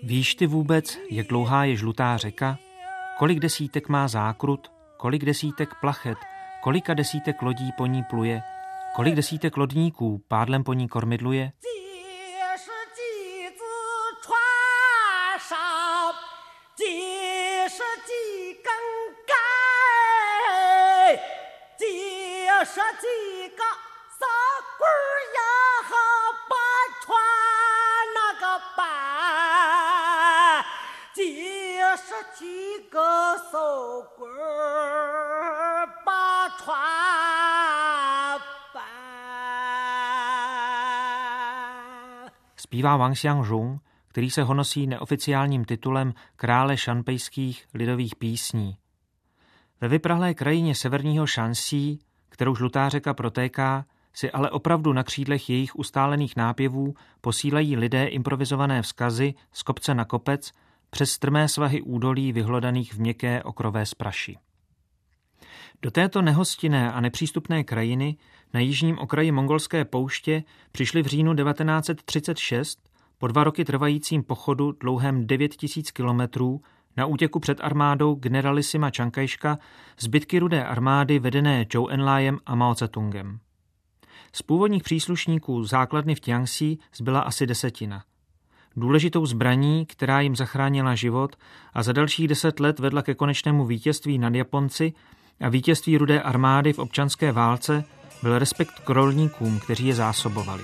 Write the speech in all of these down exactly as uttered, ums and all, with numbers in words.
Víš ty vůbec, jak dlouhá je žlutá řeka? Kolik desítek má zákrut? Kolik desítek plachet? Kolika desítek lodí po ní pluje? Kolik desítek lodníků pádlem po ní kormidluje? Zpívá Wang Xiangrong, který se honosí neoficiálním titulem krále šanpejských lidových písní. Ve vyprahlé krajině severního Šanxí, kterou žlutá řeka protéká, si ale opravdu na křídlech jejich ustálených nápěvů posílají lidé improvizované vzkazy z kopce na kopec přes strmé svahy údolí vyhlodaných v měkké okrové spraši. Do této nehostinné a nepřístupné krajiny na jižním okraji mongolské pouště přišli v říjnu devatenáct set třicet šest po dva roky trvajícím pochodu dlouhém devět tisíc kilometrů na útěku před armádou generalisima Čankajška zbytky Rudé armády vedené Zhou Enlaiem a Mao Tse-tungem. Z původních příslušníků základny v Tianxi zbyla asi desetina. Důležitou zbraní, která jim zachránila život a za dalších deset let vedla ke konečnému vítězství nad Japonci a vítězství Rudé armády v občanské válce, byl respekt k rolníkům, kteří je zásobovali.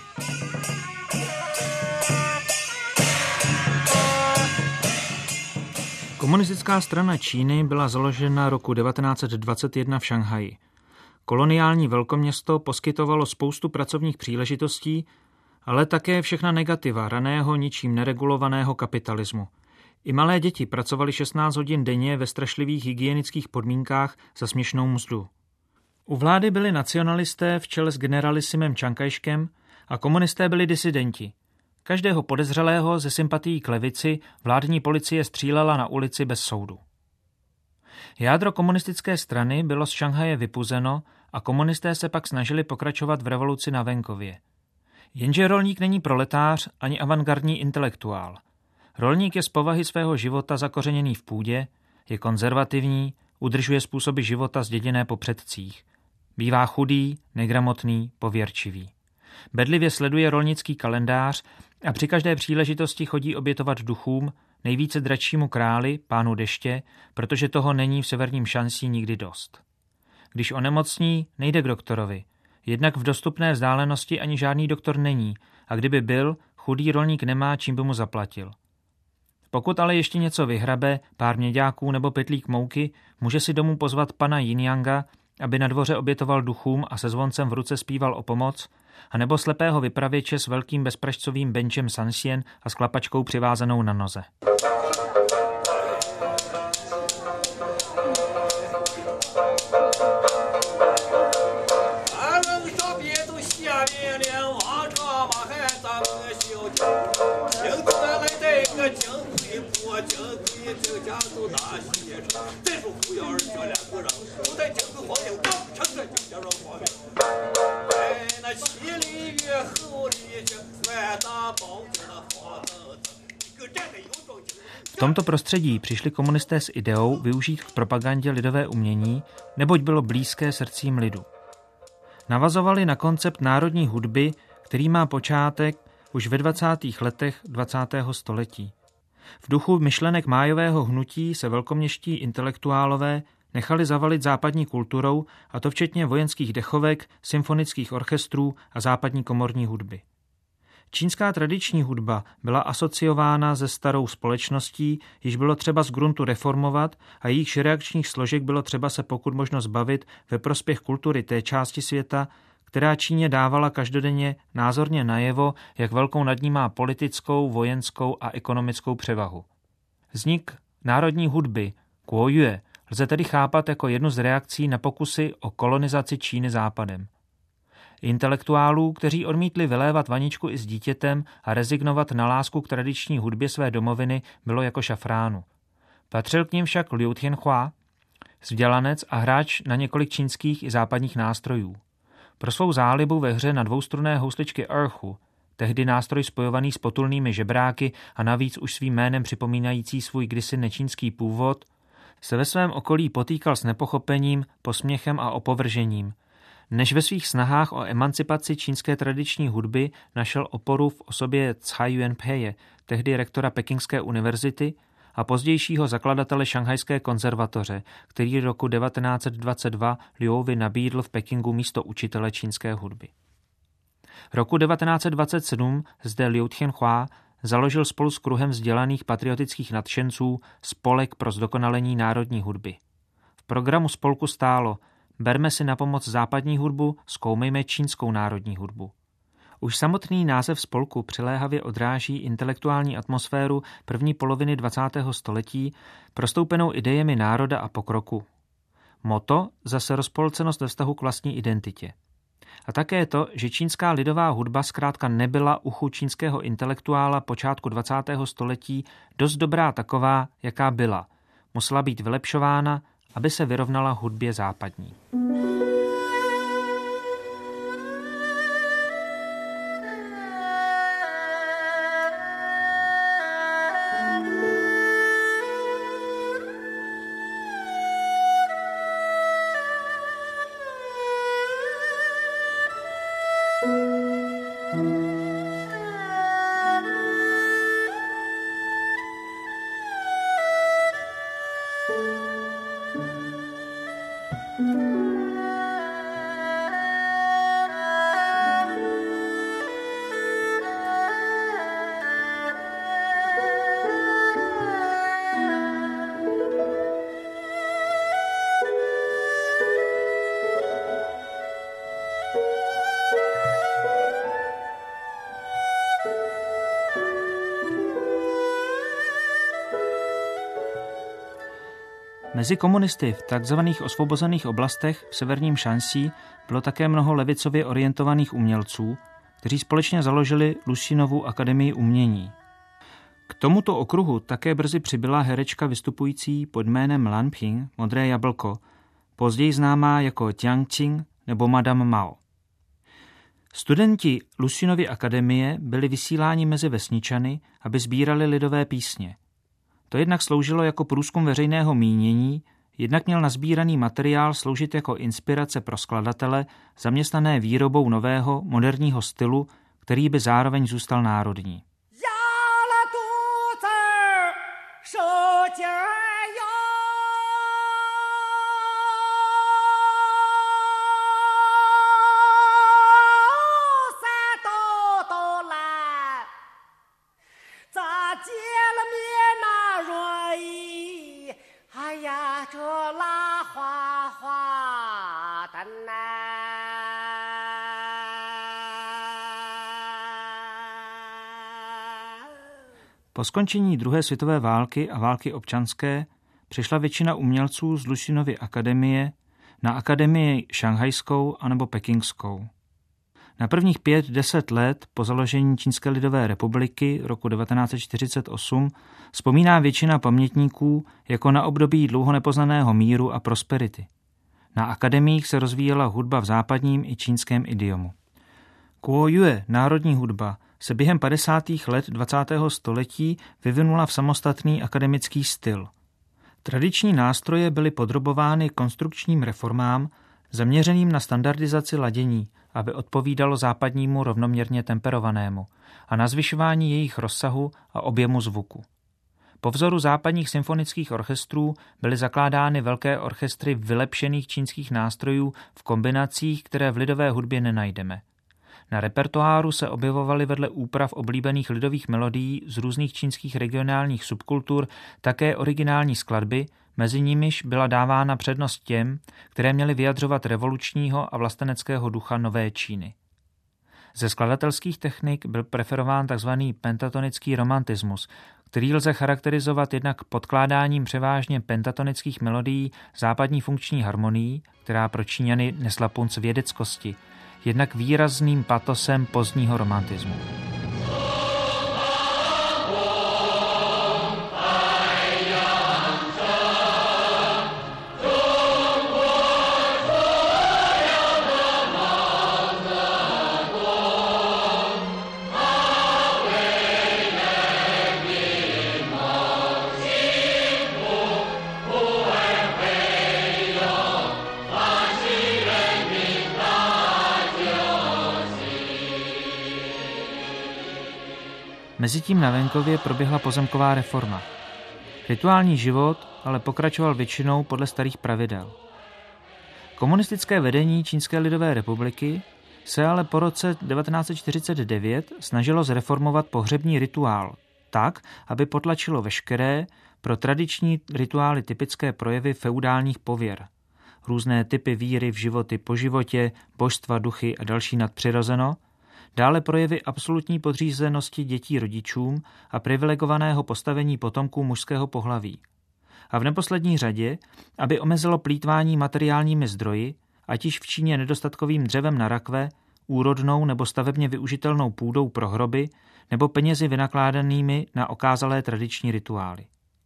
Komunistická strana Číny byla založena roku devatenáct set dvacet jedna v Šanghaji. Koloniální velkoměsto poskytovalo spoustu pracovních příležitostí, ale také všechna negativa raného ničím neregulovaného kapitalismu. I malé děti pracovaly šestnáct hodin denně ve strašlivých hygienických podmínkách za směšnou mzdu. U vlády byli nacionalisté v čele s generalisimem Čankajškem a komunisté byli disidenti. Každého podezřelého ze sympatií k levici vládní policie střílela na ulici bez soudu. Jádro komunistické strany bylo z Šanghaje vypuzeno a komunisté se pak snažili pokračovat v revoluci na venkově. Jenže rolník není proletář ani avantgardní intelektuál. Rolník je z povahy svého života zakořeněný v půdě, je konzervativní, udržuje způsoby života zděděné po předcích. Bývá chudý, negramotný, pověrčivý. Bedlivě sleduje rolnický kalendář a při každé příležitosti chodí obětovat duchům, nejvíce dračímu králi, pánu deště, protože toho není v severním Šanxi nikdy dost. Když onemocní, nejde k doktorovi. Jednak v dostupné vzdálenosti ani žádný doktor není a kdyby byl, chudý rolník nemá, čím by mu zaplatil. Pokud ale ještě něco vyhrabe, pár měďáků nebo pytlík mouky, může si domů pozvat pana Jinyanga, aby na dvoře obětoval duchům a se zvoncem v ruce zpíval o pomoc, anebo slepého vypravěče s velkým bezpražcovým benchem sansien a s klapačkou přivázanou na noze. V tomto prostředí přišli komunisté s ideou využít v propagandě lidové umění, neboť bylo blízké srdcím lidu. Navazovali na koncept národní hudby, který má počátek už ve dvacátých letech dvacátého století. V duchu myšlenek májového hnutí se velkoměští intelektuálové nechali zavalit západní kulturou, a to včetně vojenských dechovek, symfonických orchestrů a západní komorní hudby. Čínská tradiční hudba byla asociována se starou společností, již bylo třeba z gruntu reformovat a jejíž reakčních složek bylo třeba se pokud možno zbavit ve prospěch kultury té části světa, která Číně dávala každodenně názorně najevo, jak velkou nad ní má politickou, vojenskou a ekonomickou převahu. Vznik národní hudby, Guoyue, lze tedy chápat jako jednu z reakcí na pokusy o kolonizaci Číny západem. Intelektuálů, kteří odmítli vylévat vaničku i s dítětem a rezignovat na lásku k tradiční hudbě své domoviny, bylo jako šafránu. Patřil k nim však Liu Tianhua, vzdělanec a hráč na několik čínských i západních nástrojů. Pro svou zálibu ve hře na dvoustrunné housličky erhu, tehdy nástroj spojovaný s potulnými žebráky a navíc už svým jménem připomínající svůj kdysi nečínský původ, se ve svém okolí potýkal s nepochopením, posměchem a opovržením. Než ve svých snahách o emancipaci čínské tradiční hudby našel oporu v osobě Cai Yuanpeje, tehdy rektora Pekingské univerzity, a pozdějšího zakladatele Šanghajské konzervatoře, který roku devatenáct set dvacet dva Liuovi nabídl v Pekingu místo učitele čínské hudby. Roku devatenáct set dvacet sedm zde Liu Tianhua založil spolu s kruhem vzdělaných patriotických nadšenců Spolek pro zdokonalení národní hudby. V programu spolku stálo: berme si na pomoc západní hudbu, zkoumejme čínskou národní hudbu. Už samotný název spolku přiléhavě odráží intelektuální atmosféru první poloviny dvacátého století, prostoupenou idejemi národa a pokroku. Motto zase rozpolcenost ve vztahu k vlastní identitě. A také to, že čínská lidová hudba zkrátka nebyla uchu čínského intelektuála počátku dvacátého století dost dobrá taková, jaká byla. Musela být vylepšována, aby se vyrovnala hudbě západní. Mezi komunisty v takzvaných osvobozených oblastech v severním Šanxi bylo také mnoho levicově orientovaných umělců, kteří společně založili Luxinovu akademii umění. K tomuto okruhu také brzy přibyla herečka vystupující pod jménem Lan Ping, Modré jablko, později známá jako Jiang Qing nebo Madame Mao. Studenti Luxinovy akademie byli vysíláni mezi vesničany, aby sbírali lidové písně. To jednak sloužilo jako průzkum veřejného mínění, jednak měl nazbíraný materiál sloužit jako inspirace pro skladatele, zaměstnané výrobou nového, moderního stylu, který by zároveň zůstal národní. Po skončení druhé světové války a války občanské přišla většina umělců z Luxinovy akademie na akademii šanghajskou anebo pekingskou. Na prvních pět deset let po založení Čínské lidové republiky roku devatenáct set čtyřicet osm vzpomíná většina pamětníků jako na období dlouho nepoznaného míru a prosperity. Na akademiích se rozvíjela hudba v západním i čínském idiomu. Kuo-yue, národní hudba, se během padesátých let dvacátého století vyvinula v samostatný akademický styl. Tradiční nástroje byly podrobovány konstrukčním reformám zaměřeným na standardizaci ladění, aby odpovídalo západnímu rovnoměrně temperovanému, a na zvyšování jejich rozsahu a objemu zvuku. Po vzoru západních symfonických orchestrů byly zakládány velké orchestry vylepšených čínských nástrojů v kombinacích, které v lidové hudbě nenajdeme. Na repertoáru se objevovaly vedle úprav oblíbených lidových melodií z různých čínských regionálních subkultur také originální skladby, mezi nimiž byla dávána přednost těm, které měly vyjadřovat revolučního a vlasteneckého ducha nové Číny. Ze skladatelských technik byl preferován tzv. Pentatonický romantismus, který lze charakterizovat jednak podkládáním převážně pentatonických melodií západní funkční harmonií, která pro Číňany nesla punc vědeckosti, jednak výrazným patosem pozdního romantismu. Mezitím na venkově proběhla pozemková reforma. Rituální život ale pokračoval většinou podle starých pravidel. Komunistické vedení Čínské lidové republiky se ale po roce devatenáct set čtyřicet devět snažilo zreformovat pohřební rituál tak, aby potlačilo veškeré pro tradiční rituály typické projevy feudálních pověr. Různé typy víry v životy po životě, božstva, duchy a další nadpřirozeno, dále projevy absolutní podřízenosti dětí rodičům a privilegovaného postavení potomků mužského pohlaví. A v neposlední řadě, aby omezilo plýtvání materiálními zdroji, ať již v Číně nedostatkovým dřevem na rakve, úrodnou nebo stavebně využitelnou půdou pro hroby nebo penězi vynakládanými na okázalé tradiční rituály.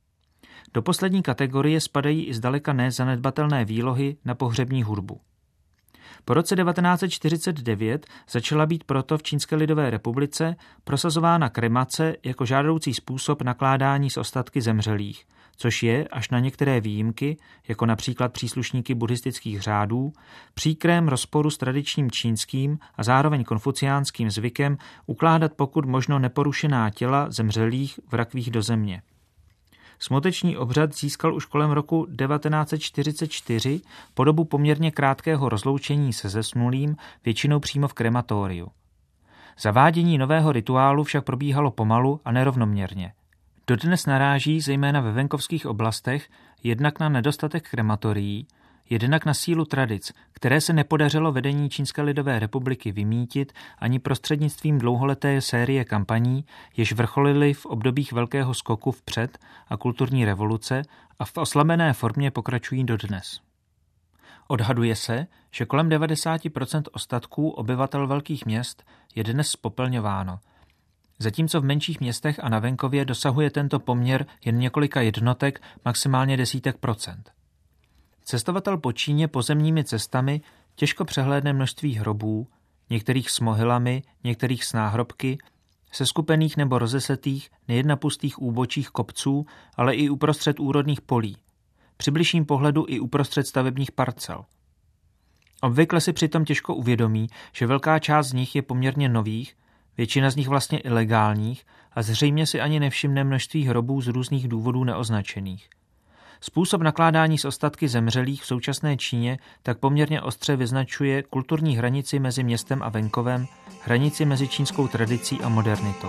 Do poslední kategorie spadají i zdaleka nezanedbatelné výlohy na pohřební hudbu. Po roce devatenáct set čtyřicet devět začala být proto v Čínské lidové republice prosazována kremace jako žádoucí způsob nakládání s ostatky zemřelých, což je, až na některé výjimky, jako například příslušníky buddhistických řádů, příkrém rozporu s tradičním čínským a zároveň konfuciánským zvykem ukládat pokud možno neporušená těla zemřelých v rakvích do země. Smuteční obřad získal už kolem roku devatenáct set čtyřicet čtyři podobu poměrně krátkého rozloučení se zesnulým, většinou přímo v krematoriu. Zavádění nového rituálu však probíhalo pomalu a nerovnoměrně. Dodnes naráží zejména ve venkovských oblastech jednak na nedostatek krematorií, jednak na sílu tradic, které se nepodařilo vedení Čínské lidové republiky vymítit ani prostřednictvím dlouholeté série kampaní, jež vrcholily v obdobích velkého skoku vpřed a kulturní revoluce a v oslabené formě pokračují dodnes. Odhaduje se, že kolem devadesát procent ostatků obyvatel velkých měst je dnes spopelňováno, zatímco v menších městech a na venkově dosahuje tento poměr jen několika jednotek, maximálně desítek procent. Cestovatel po Číně pozemními cestami těžko přehlédne množství hrobů, některých s mohylami, některých s náhrobky, seskupených nebo rozesetých nejen na pustých úbočích kopců, ale i uprostřed úrodných polí, při bližším pohledu i uprostřed stavebních parcel. Obvykle si přitom těžko uvědomí, že velká část z nich je poměrně nových, většina z nich vlastně ilegálních a zřejmě si ani nevšimne množství hrobů z různých důvodů neoznačených. Způsob nakládání s ostatky zemřelých v současné Číně tak poměrně ostře vyznačuje kulturní hranici mezi městem a venkovem, hranici mezi čínskou tradicí a modernitou.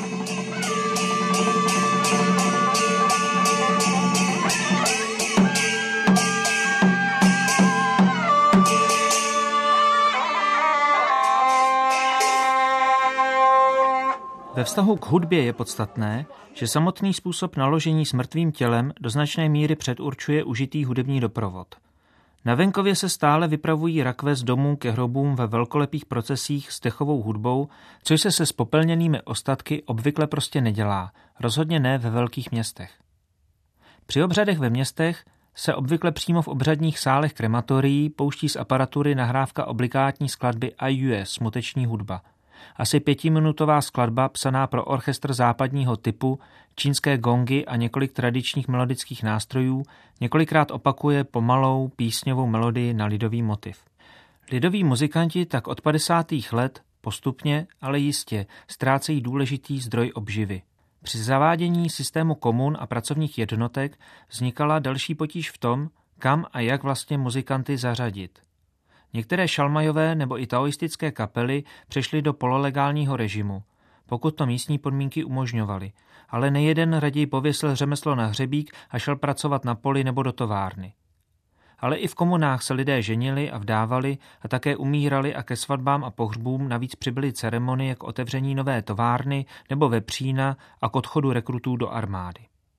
Ve vztahu k hudbě je podstatné, že samotný způsob naložení s mrtvým tělem do značné míry předurčuje užitý hudební doprovod. Na venkově se stále vypravují rakve z domů ke hrobům ve velkolepých procesích s dechovou hudbou, což se se spopelněnými ostatky obvykle prostě nedělá, rozhodně ne ve velkých městech. Při obřadech ve městech se obvykle přímo v obřadních sálech krematorií pouští z aparatury nahrávka obligátní skladby Aiyue, smuteční hudba. Asi pětiminutová skladba psaná pro orchestr západního typu, čínské gongy a několik tradičních melodických nástrojů několikrát opakuje pomalou písňovou melodii na lidový motiv. Lidoví muzikanti tak od padesátých let postupně, ale jistě ztrácejí důležitý zdroj obživy. Při zavádění systému komun a pracovních jednotek vznikala další potíž v tom, kam a jak vlastně muzikanty zařadit. Některé šalmajové nebo i taoistické kapely přešly do pololegálního režimu, pokud to místní podmínky umožňovaly, ale nejeden raději pověsil řemeslo na hřebík a šel pracovat na poli nebo do továrny. Ale i v komunách se lidé ženili a vdávali a také umírali a ke svatbám a pohřbům navíc přibyly ceremonie k otevření nové továrny nebo vepřína a k odchodu rekrutů do armády.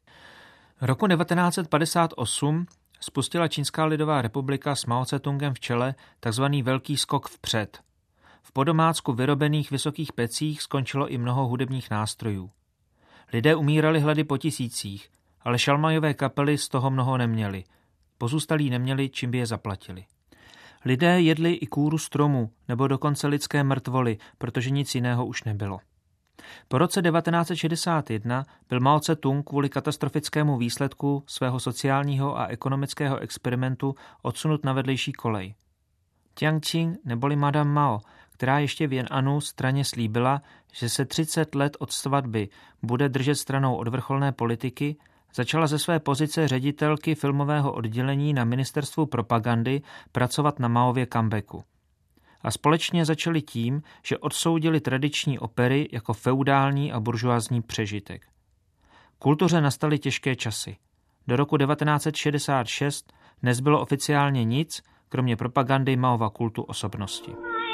Roku devatenáct set padesát osm spustila Čínská lidová republika s Mao Tse-tungem v čele takzvaný velký skok vpřed. V podomácku vyrobených vysokých pecích skončilo i mnoho hudebních nástrojů. Lidé umírali hlady po tisících, ale šalmajové kapely z toho mnoho neměli. Pozůstalí neměli, čím by je zaplatili. Lidé jedli i kůru stromu nebo dokonce lidské mrtvoly, protože nic jiného už nebylo. Po roce devatenáct set šedesát jedna byl Mao Tse-tung kvůli katastrofickému výsledku svého sociálního a ekonomického experimentu odsunut na vedlejší kolej. Jiang Qing neboli Madame Mao, která ještě v Jen'anu straně slíbila, že se třicet let od svatby bude držet stranou od vrcholné politiky, začala ze své pozice ředitelky filmového oddělení na ministerstvu propagandy pracovat na Maově comebacku. A společně začali tím, že odsoudili tradiční opery jako feudální a buržoazní přežitek. Kultuře nastaly těžké časy. Do roku devatenáct set šedesát šest nezbylo oficiálně nic, kromě propagandy Maova kultu osobnosti.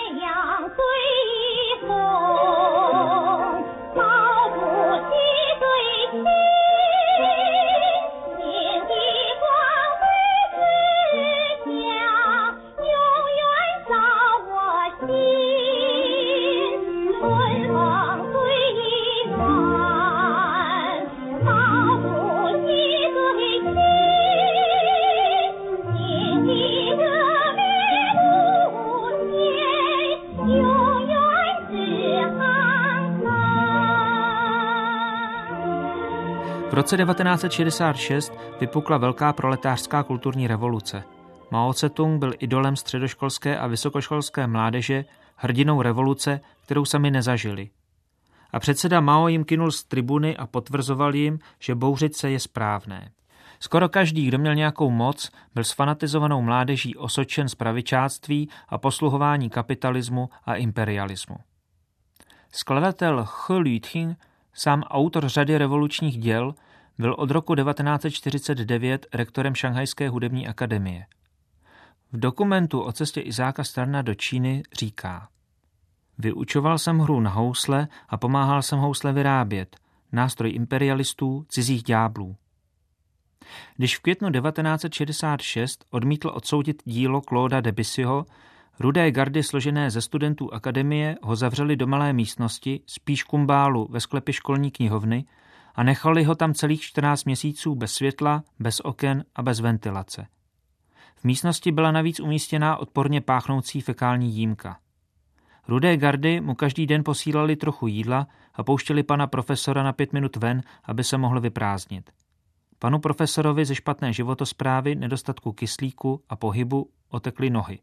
V roce devatenáct set šedesát šest vypukla velká proletářská kulturní revoluce. Mao Tse-tung byl idolem středoškolské a vysokoškolské mládeže, hrdinou revoluce, kterou sami nezažili. A předseda Mao jim kynul z tribuny a potvrzoval jim, že bouřit se je správné. Skoro každý, kdo měl nějakou moc, byl s fanatizovanou mládeží osočen z pravičáctví a posluhování kapitalismu a imperialismu. Skladatel He Luting, sám autor řady revolučních děl, byl od roku devatenáct set čtyřicet devět rektorem Šanghajské hudební akademie. V dokumentu o cestě Izáka Sterna do Číny říká: Vyučoval jsem hru na housle a pomáhal jsem housle vyrábět, nástroj imperialistů, cizích ďáblů. Když v květnu devatenáct set šedesát šest odmítl odsoudit dílo Clauda Debussyho, rudé gardy složené ze studentů akademie ho zavřeli do malé místnosti, spíš kumbálu ve sklepě školní knihovny, a nechali ho tam celých čtrnáct měsíců bez světla, bez oken a bez ventilace. V místnosti byla navíc umístěná odporně páchnoucí fekální jímka. Rudé gardy mu každý den posílali trochu jídla a pouštěli pana profesora na pět minut ven, aby se mohl vyprázdnit. Panu profesorovi ze špatné životosprávy, nedostatku kyslíku a pohybu otekly nohy.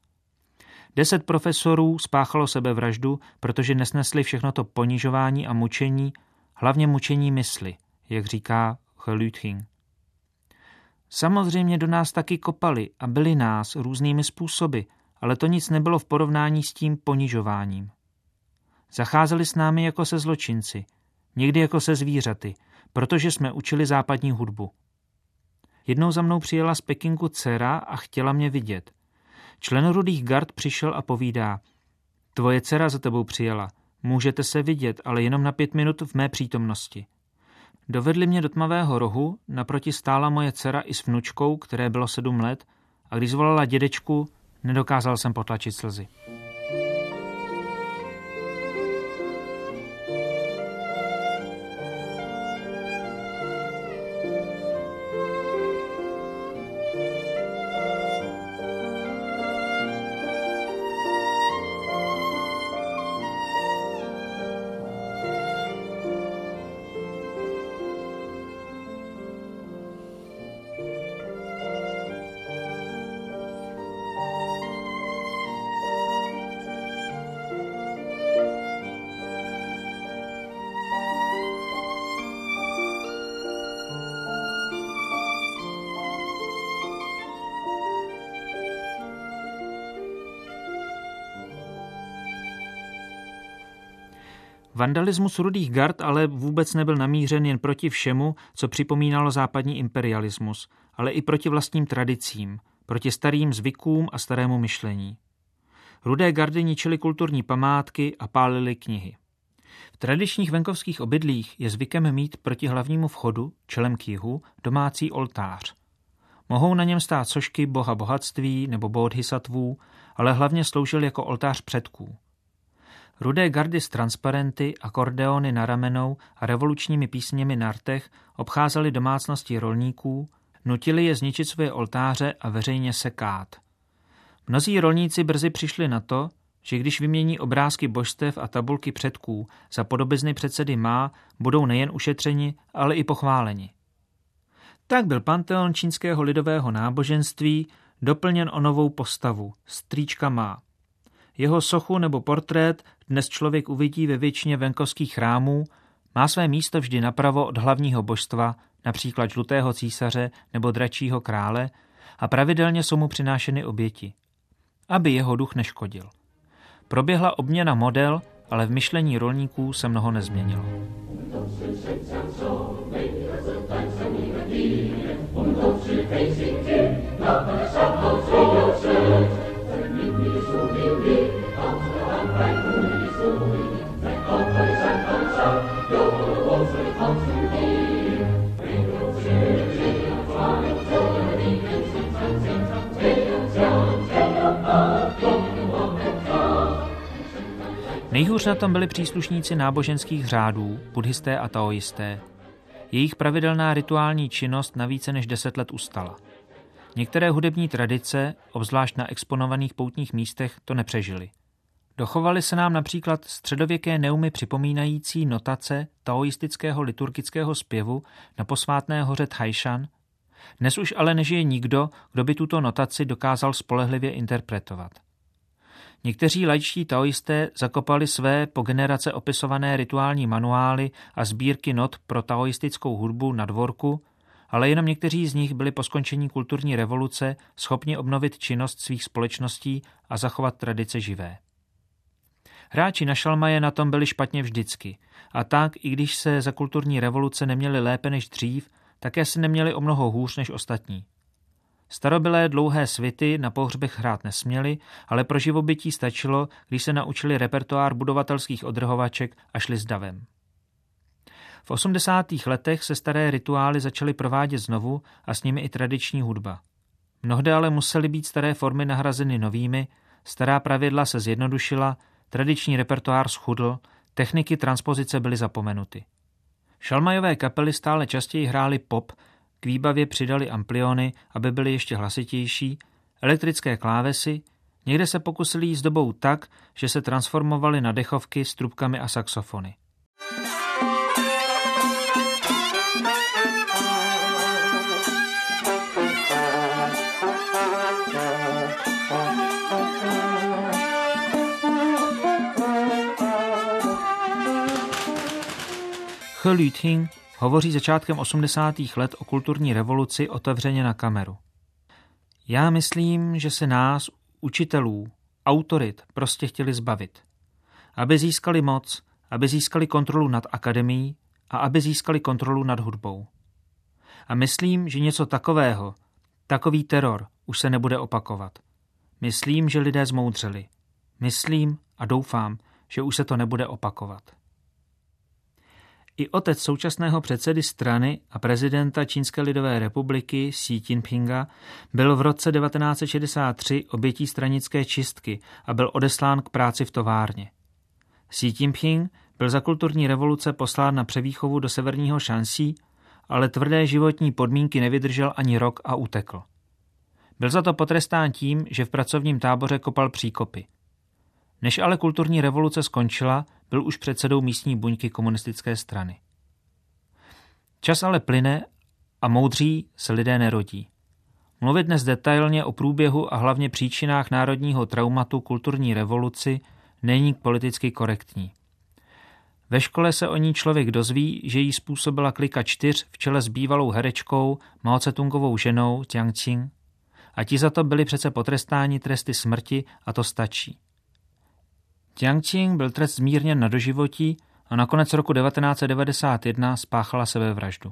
Deset profesorů spáchalo sebevraždu, protože nesnesli všechno to ponižování a mučení, hlavně mučení mysli, jak říká He Luting. Samozřejmě do nás taky kopali a byli nás různými způsoby, ale to nic nebylo v porovnání s tím ponižováním. Zacházeli s námi jako se zločinci, někdy jako se zvířaty, protože jsme učili západní hudbu. Jednou za mnou přijela z Pekingu dcera a chtěla mě vidět. Člen rudých gard přišel a povídá: Tvoje dcera za tebou přijela, můžete se vidět, ale jenom na pět minut v mé přítomnosti. Dovedli mě do tmavého rohu, naproti stála moje dcera i s vnučkou, které bylo sedm let, a když zvolala dědečku, nedokázal jsem potlačit slzy. Vandalismus rudých gard ale vůbec nebyl namířen jen proti všemu, co připomínalo západní imperialismus, ale i proti vlastním tradicím, proti starým zvykům a starému myšlení. Rudé gardy ničily kulturní památky a pálily knihy. V tradičních venkovských obydlích je zvykem mít proti hlavnímu vchodu, čelem k jihu, domácí oltář. Mohou na něm stát sošky boha bohatství nebo bodhisattvů, ale hlavně sloužil jako oltář předků. Rudé gardy s transparenty, akordeony na ramenou a revolučními písněmi na rtech obcházely domácnosti rolníků, nutili je zničit své oltáře a veřejně sekát. Mnozí rolníci brzy přišli na to, že když vymění obrázky božstev a tabulky předků za podobizny předsedy Má, budou nejen ušetřeni, ale i pochváleni. Tak byl panteon čínského lidového náboženství doplněn o novou postavu, strýčka Má. Jeho sochu nebo portrét dnes člověk uvidí ve většině venkovských chrámů, má své místo vždy napravo od hlavního božstva, například žlutého císaře nebo dračího krále, a pravidelně jsou mu přinášeny oběti, aby jeho duch neškodil. Proběhla obměna model, ale v myšlení rolníků se mnoho nezměnilo. Nejhůř na tom byli příslušníci náboženských řádů, buddhisté a taoisté. Jejich pravidelná rituální činnost na více než deset let ustala. Některé hudební tradice, obzvlášť na exponovaných poutních místech, to nepřežily. Dochovaly se nám například středověké neumy připomínající notace taoistického liturgického zpěvu na posvátné hoře Taishan. Dnes už ale nežije nikdo, kdo by tuto notaci dokázal spolehlivě interpretovat. Někteří laičtí taoisté zakopali své po generace opisované rituální manuály a sbírky not pro taoistickou hudbu na dvorku, ale jenom někteří z nich byli po skončení kulturní revoluce schopni obnovit činnost svých společností a zachovat tradice živé. Hráči na šalmaje na tom byli špatně vždycky, a tak, i když se za kulturní revoluce neměli lépe než dřív, také se neměli o mnoho hůř než ostatní. Starobylé dlouhé svity na pohřbech hrát nesměli, ale pro živobytí stačilo, když se naučili repertoár budovatelských odrhovaček a šli s davem. V osmdesátých letech se staré rituály začaly provádět znovu a s nimi i tradiční hudba. Mnohde ale musely být staré formy nahrazeny novými, stará pravidla se zjednodušila, tradiční repertoár schudl, techniky transpozice byly zapomenuty. Šalmajové kapely stále častěji hrály pop, k výbavě přidali ampliony, aby byly ještě hlasitější, elektrické klávesy, někde se pokusili jít s dobou tak, že se transformovali na dechovky s trubkami a saxofony. He Luting hovoří začátkem osmdesátých let o kulturní revoluci otevřeně na kameru. Já myslím, že se nás, učitelů, autorit, prostě chtěli zbavit. Aby získali moc, aby získali kontrolu nad akademií a aby získali kontrolu nad hudbou. A myslím, že něco takového, takový teror, už se nebude opakovat. Myslím, že lidé zmoudřeli. Myslím a doufám, že už se to nebude opakovat. I otec současného předsedy strany a prezidenta Čínské lidové republiky Xi Jinpinga byl v roce devatenáct set šedesát tři obětí stranické čistky a byl odeslán k práci v továrně. Xi Jinping byl za kulturní revoluce poslán na převýchovu do severního Šanxí, ale tvrdé životní podmínky nevydržel ani rok a utekl. Byl za to potrestán tím, že v pracovním táboře kopal příkopy. Než ale kulturní revoluce skončila, byl už předsedou místní buňky komunistické strany. Čas ale plyne a moudří se lidé nerodí. Mluvit dnes detailně o průběhu a hlavně příčinách národního traumatu kulturní revoluci není politicky korektní. Ve škole se o ní člověk dozví, že jí způsobila klika čtyř v čele s bývalou herečkou Mao Tse-tungovou ženou Jiang Qing, a ti za to byli přece potrestáni tresty smrti a to stačí. Jiang Qing byl trest zmírněn na doživotí a na konec roku devatenáct set devadesát jedna spáchala sebevraždu.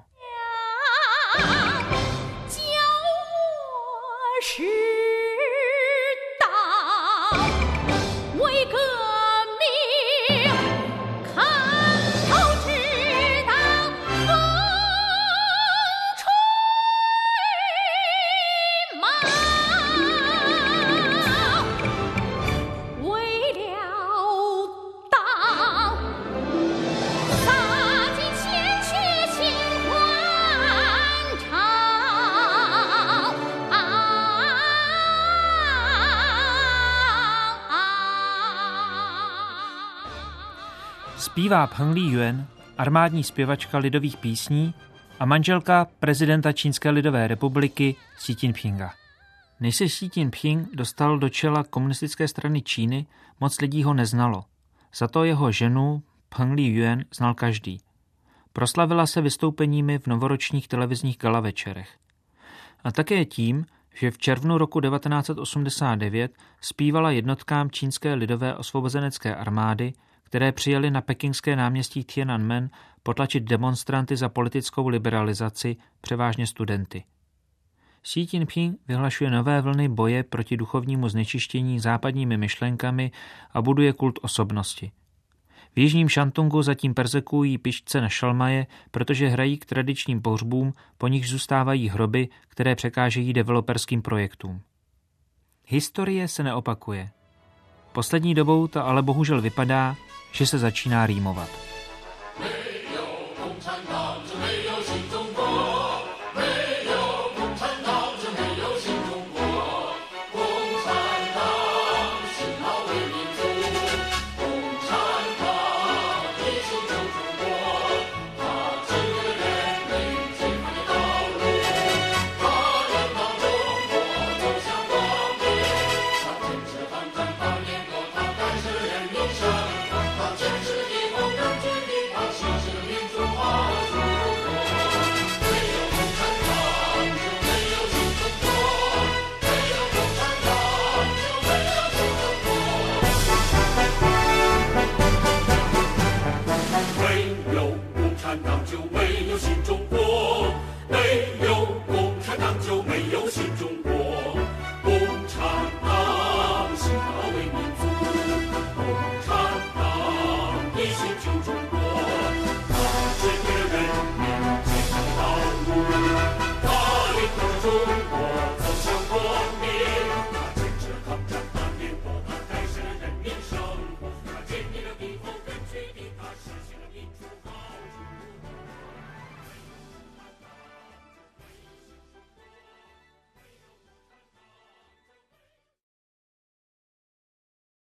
Zpívá Peng Liyuan, armádní zpěvačka lidových písní a manželka prezidenta Čínské lidové republiky Xi Jinpinga. Než se Xi Jinping dostal do čela komunistické strany Číny, moc lidí ho neznalo. Za to jeho ženu Peng Liyuan znal každý. Proslavila se vystoupeními v novoročních televizních galavečerech. A také tím, že v červnu roku devatenáct set osmdesát devět zpívala jednotkám čínské lidové osvobozenecké armády, které přijeli na pekingské náměstí Tiananmen potlačit demonstranty za politickou liberalizaci, převážně studenty. Xi Jinping vyhlašuje nové vlny boje proti duchovnímu znečištění západními myšlenkami a buduje kult osobnosti. V jižním Šantungu zatím persekují pišce na šalmaje, protože hrají k tradičním pohřbům, po nich zůstávají hroby, které překážejí developerským projektům. Historie se neopakuje. Poslední dobou to ale bohužel vypadá, že se začíná rýmovat.